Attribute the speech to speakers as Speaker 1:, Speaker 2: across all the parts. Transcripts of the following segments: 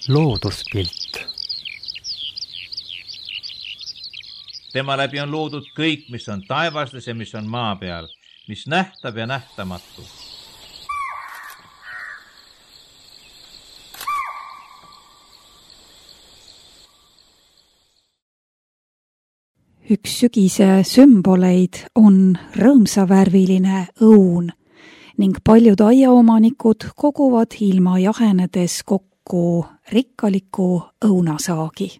Speaker 1: looduspilt.
Speaker 2: Tema läbi on loodud kõik, mis on taevastes ja mis on maa peal, mis nähtav ja nähtamatu.
Speaker 3: Üks sügise sümboleid on rõõmsavärviline õun ning paljud aiaomanikud koguvad ilma jahenedes kokku rikkaliku õunasaagi.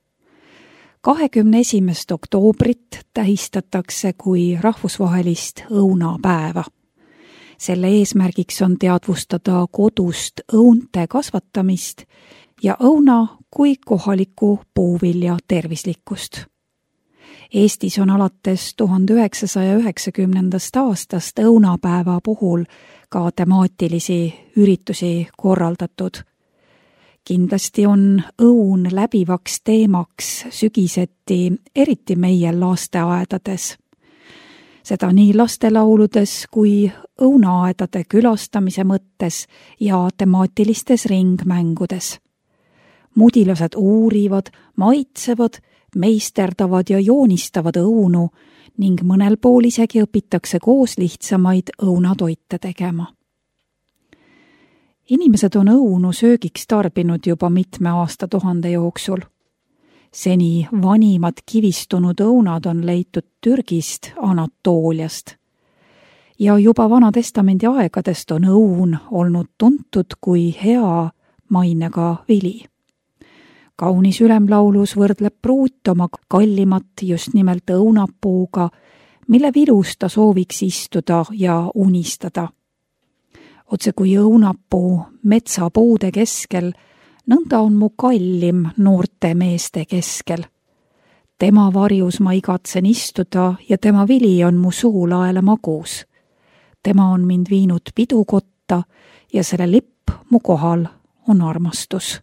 Speaker 3: 21. oktoobrit tähistatakse kui rahvusvahelist õunapäeva. Selle eesmärgiks on teadvustada kodust õunte kasvatamist ja õuna kui kohaliku puuvilja tervislikkust. Eestis on alates 1990. aastast õunapäeva puhul ka temaatilisi üritusi korraldatud. Kindlasti on õun läbivaks teemaks sügiseti, eriti meie lasteaedades. Seda nii lastelauludes kui õunaaedade külastamise mõttes ja temaatilistes ringmängudes. Mudilased uurivad, maitsevad, meisterdavad ja joonistavad õunu ning mõnel pool isegi õpitakse koos lihtsamaid õunatoite tegema. Inimesed on õunu söögiks tarbinud juba mitme aastatuhande jooksul. Seni vanimad kivistunud õunad on leitud Türgist, Anatooliast. Ja juba Vanatestamendi aegadest on õun olnud tuntud kui hea mainega vili. Kaunis ülemlaulus võrdleb pruut oma kallimat just nimelt õunapuuga, mille vilus ta sooviks istuda ja unistada. Otse kui õunapuu metsapuude keskel, nõnda on mu kallim noorte meeste keskel. Tema varjus ma igatsen istuda ja tema vili on mu suulaele magus. Tema on mind viinud pidukotta ja selle lipp mu kohal on armastus.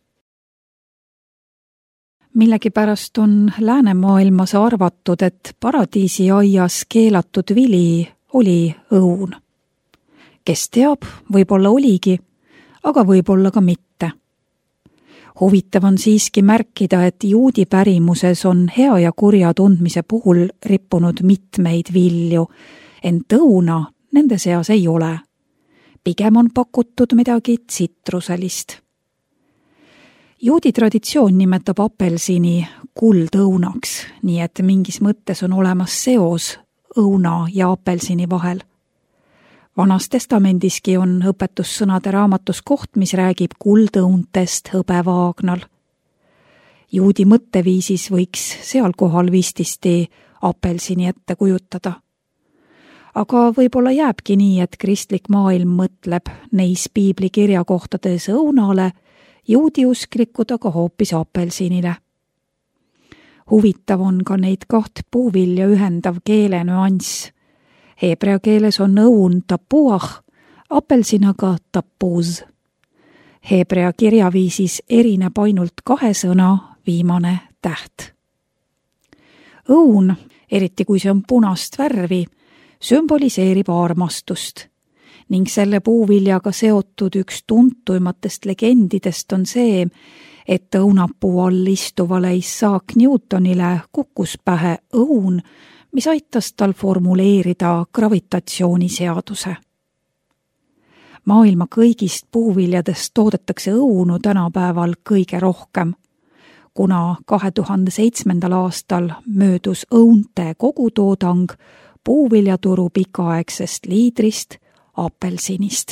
Speaker 3: Millegipärast on läänemaailmas arvatud, et paradiisi aias keelatud vili oli õun. Kes teab, võib-olla oligi, aga võib-olla ka mitte. Huvitav on siiski märkida, et juudi pärimuses on hea ja kurja tundmise puhul rippunud mitmeid vilju, ent õuna nende seas ei ole. Pigem on pakutud midagi tsitruselist. Juudi traditsioon nimetab apelsini kuldõunaks, nii et mingis mõttes on olemas seos õuna ja apelsini vahel. Vanas testamendiski on õpetussõnade raamatus koht, mis räägib kuldõuntest hõbevaagnal. Juudi mõtteviisis võiks seal kohal vististi apelsini ette kujutada. Aga võib-olla jääbki nii, et kristlik maailm mõtleb neis piibli kirjakohtades õunale, juudi usklikud aga hoopis apelsinile. Huvitav on ka neid kaht puuvilja ühendav keele nüanss. Heebrea keeles on õun tapuah, apelsin aga tapuz. Heebrea kirjaviisis erineb ainult 2 sõna viimane täht. Õun, eriti kui see on punast värvi, sümboliseerib armastust ning selle puuviljaga seotud üks tuntuimatest legendidest on see, et õunapuu all istuvale Isaac Newtonile kukkus pähe õun, mis aitas tal formuleerida gravitatsiooniseaduse. Maailma kõigist puuviljadest toodetakse õunu tänapäeval kõige rohkem, kuna 2007. aastal möödus õunte kogutoodang puuviljaturu pikaaegsest liidrist apelsinist.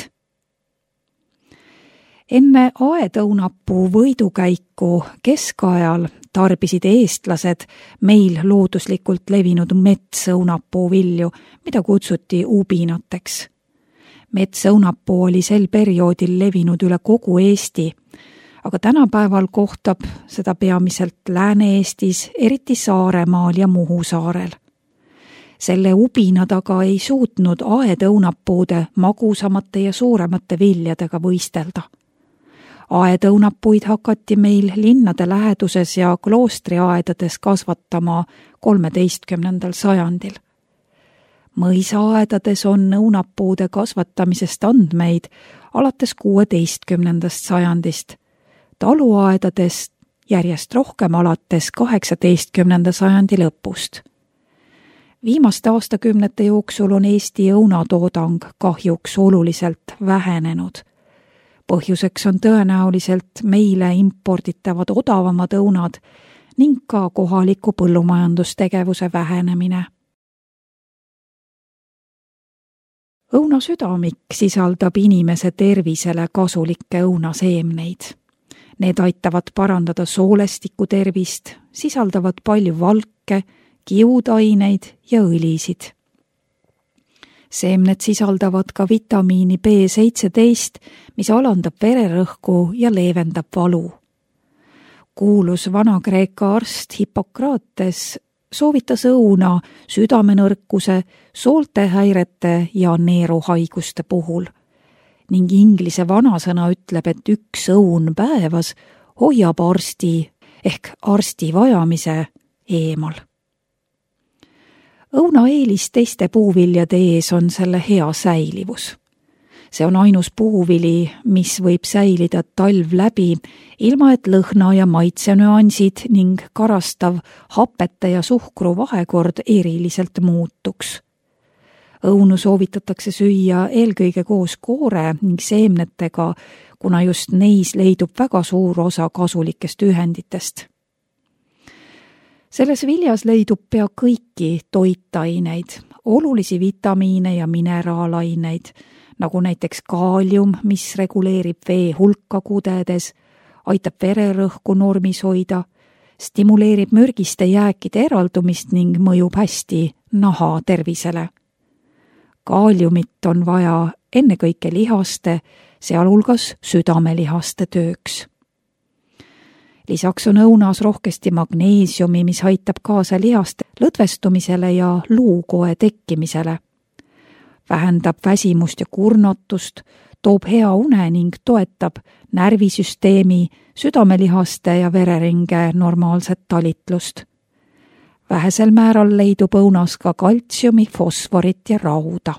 Speaker 3: Enne aedõunapuu võidukäiku keskajal tarbisid eestlased meil looduslikult levinud metsõunapuu vilju, mida kutsuti ubinateks. Metsõunapuu oli sel perioodil levinud üle kogu Eesti, aga tänapäeval kohtab seda peamiselt Lääne-Eestis, eriti Saaremaal ja Muhu saarel. Selle ubina taga ei suutnud aedõunapuude magusamate ja suuremate viljadega võistelda. Aedõunapuid hakati meil linnade läheduses ja kloostriaedades kasvatama 13. sajandil. Mõisaaedades on õunapuude kasvatamisest andmeid alates 16. sajandist. taluaedadest järjest rohkem alates 18. sajandi lõpust. Viimaste aastakümnete jooksul on Eesti õunatoodang kahjuks oluliselt vähenenud. Põhjuseks on tõenäoliselt meile imporditavad odavamad õunad ning ka kohaliku põllumajandustegevuse vähenemine. Õuna südamik sisaldab inimese tervisele kasulikke õunaseemneid. Need aitavad parandada soolestiku tervist, sisaldavad palju valke, kiudaineid ja õlisid. Seemned sisaldavad ka vitamiini B17, mis alandab vererõhku ja leevendab valu. Kuulus Vana-Kreeka arst Hippokrates soovitas õuna südamenõrkuse, sooltehäirete ja neeruhaiguste puhul ning inglise vanasõna ütleb, et 1 õun päevas hoiab arsti ehk arsti vajamise eemal. Õuna eelis teiste puuviljade ees on selle hea säilivus. See on ainus puuvili, mis võib säilida talv läbi, ilma et lõhna- ja maitsenüansid ning karastav hapete ja suhkru vahekord eriliselt muutuks. Õunu soovitatakse süüa eelkõige koos koore ning seemnetega, kuna just neis leidub väga suur osa kasulikest ühenditest. Selles viljas leidub pea kõiki toitaineid, olulisi vitamiine ja mineraalaineid, nagu näiteks kaalium, mis reguleerib vee hulka kudedes, aitab vererõhku normis hoida, stimuleerib mürgiste jääkide eraldumist ning mõjub hästi naha tervisele. Kaaliumit on vaja ennekõike lihaste, sealhulgas südamelihaste tööks. Lisaks on õunas rohkesti magneesiumi, mis aitab kaasa lihaste lõdvestumisele ja luukoe tekkimisele. Vähendab väsimust ja kurnatust, toob hea une ning toetab närvisüsteemi, südamelihaste ja vereringe normaalset talitlust. Vähesel määral leidub õunas ka kaltsiumi, fosforit ja rauda.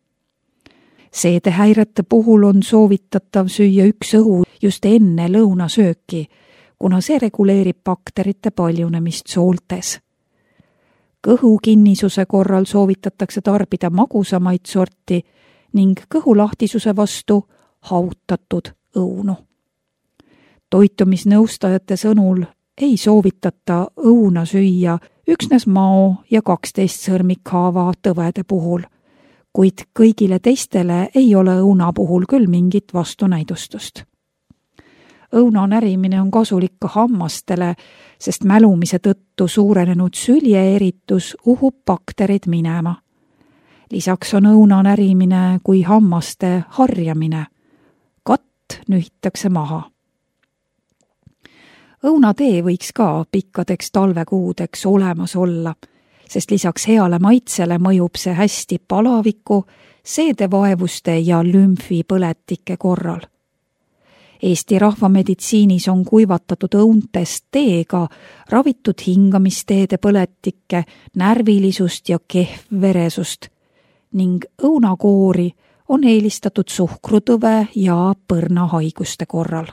Speaker 3: Seedehäirete puhul on soovitatav süüa 1 õu just enne lõunasööki, kuna see reguleerib bakterite paljunemist sooltes. Kõhukinnisuse korral soovitatakse tarbida magusamaid sorti ning kõhulahtisuse vastu hautatud õunu. Toitumisnõustajate sõnul ei soovitata õuna süüa üksnes mao ja 12 sõrmikhaava tõvede puhul, kuid kõigile teistele ei ole õuna puhul küll mingit vastunäidustust. Õuna närimine on kasulik ka hammastele, sest mälumise tõttu suurenenud süljeeritus uhub bakterid minema. Lisaks on õuna närimine kui hammaste harjamine. Katt nühitakse maha. Õunatee võiks ka pikkadeks talvekuudeks olemas olla, sest lisaks heale maitsele mõjub see hästi palaviku, seedevaevuste ja lümfipõletike korral. Eesti rahvameditsiinis on kuivatatud õuntest teega ravitud hingamisteede põletikke, närvilisust ja kehvveresust ning õunakoori on eelistatud suhkrutõve ja põrnahaiguste korral.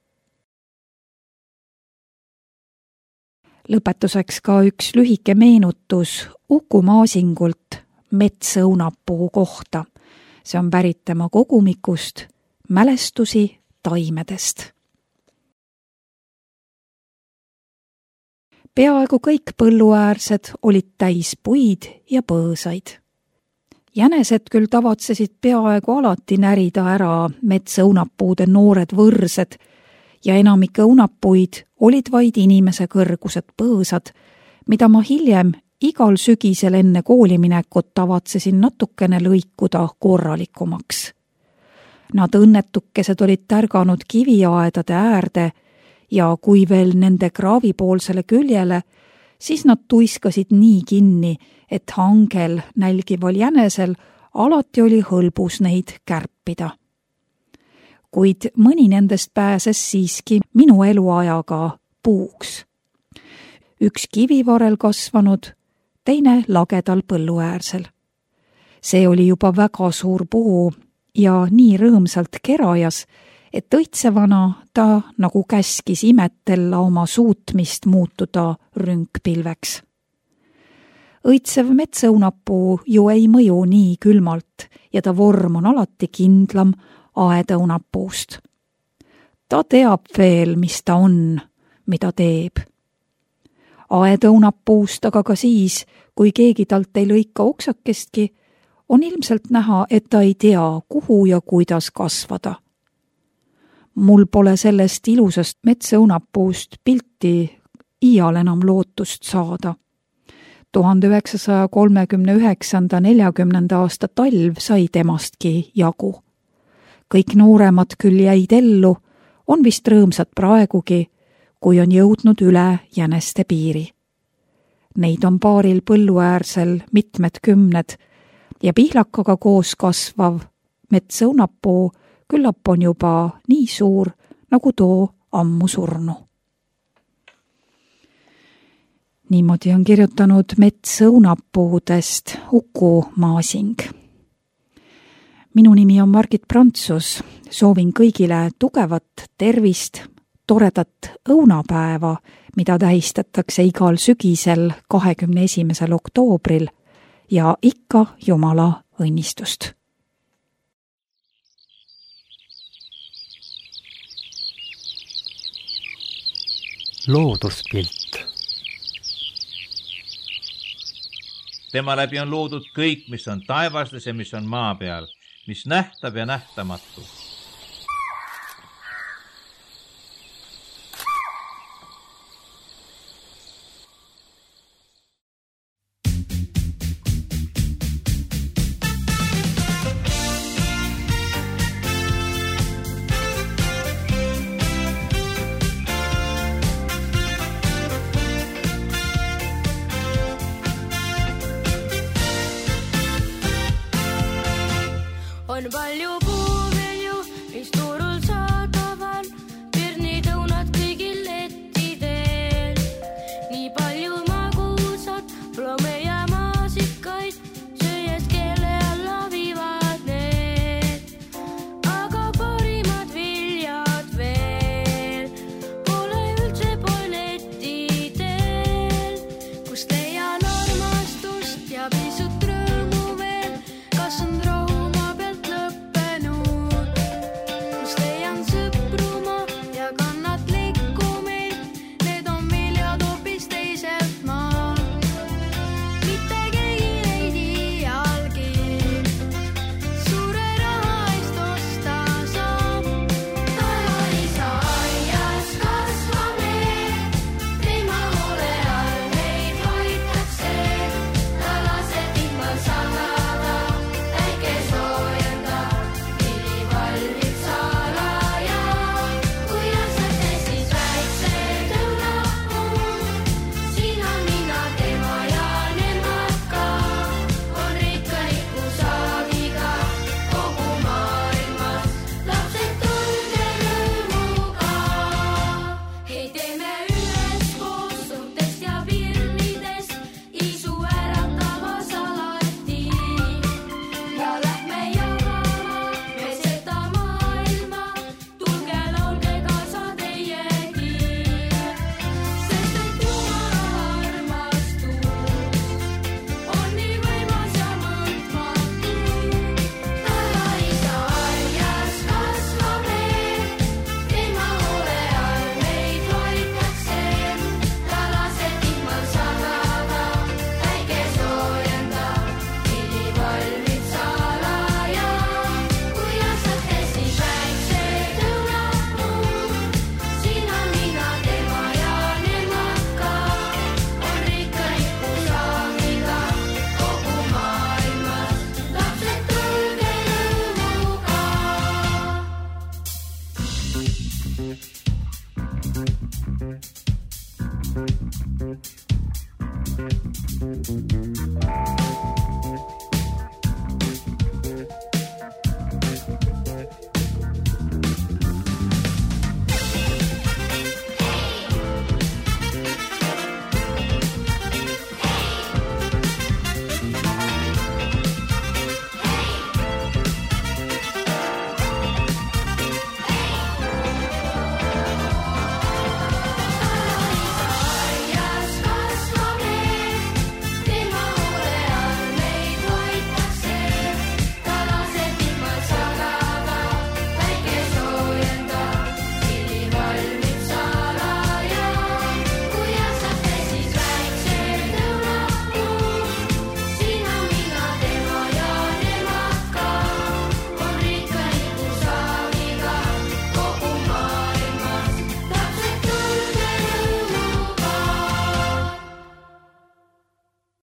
Speaker 3: Lõpetuseks ka üks lühike meenutus Uku Maasingult metsõunapuu kohta. See on pärit tema kogumikust Mälestusi taimedest. Peaaegu kõik põlluäärsed olid täis puid ja põõsaid. Jänesed küll tavatsesid peaaegu alati närida ära metsõunapuude noored võrsed ja enamik õunapuid olid vaid inimese kõrgused põõsad, mida ma hiljem igal sügisel enne kooliminekut tavatsesin natukene lõikuda korralikumaks. Nad õnnetukesed olid tärganud kiviaedade äärde ja kui veel nende kraavipoolsele küljele, siis nad tuiskasid nii kinni, et hangel nälgival jänesel alati oli hõlbus neid kärpida. Kuid mõni nendest pääses siiski minu eluajaga puuks. Üks kivivarel kasvanud, teine lagedal põlluäärsel. See oli juba väga suur puu ja nii rõõmsalt kerajas, et õitsevana ta nagu käskis imetella oma suutmist muutuda rünkpilveks. Õitsev metsaõunapuu ju ei mõju nii külmalt ja ta vorm on alati kindlam aedõunapuust. Ta teab veel, mis ta on, mida teeb. Aedõunapuust aga ka siis, kui keegi talt ei lõika oksakestki, on ilmselt näha, et ta ei tea, kuhu ja kuidas kasvada. Mul pole sellest ilusast metsaõunapuust pilti iial enam lootust saada. 1939–40 aasta talv sai temastki jagu. Kõik nooremad küll jäid ellu, on vist rõõmsad praegugi, kui on jõudnud üle jäneste piiri. Neid on paaril põlluäärsel mitmed kümned ja pihlakaga koos kasvav metsaõunapuu küllap on juba nii suur, nagu too ammu surnu. Niimoodi on kirjutanud metsaõunapuudest Uku Maasing. Minu nimi on Margit Prantsus. Soovin kõigile tugevat tervist, toredat õunapäeva, mida tähistatakse igal sügisel 21. oktoobril ja ikka Jumala õnnistust.
Speaker 1: Looduspilt.
Speaker 2: Tema läbi on loodud kõik, mis on taevastes ja mis on maa peal, mis nähtab ja nähtamatu.
Speaker 4: On palju puuvilju, mis turul saadaval, pirnid õunad kõigil lettidel. Nii palju magusad, plomme ja maasikaid, sööes keele alla viivad need. Aga parimad viljad veel, pole üldse lettidel, kust leian armastust ja pisut rõõmu veel, kas on